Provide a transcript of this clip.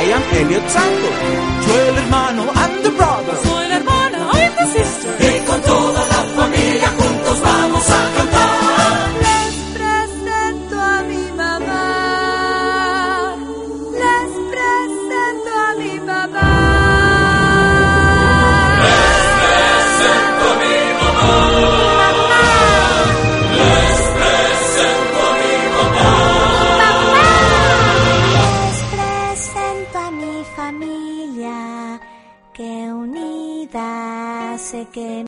I am Elliot Santos, yo el hermano and the brother.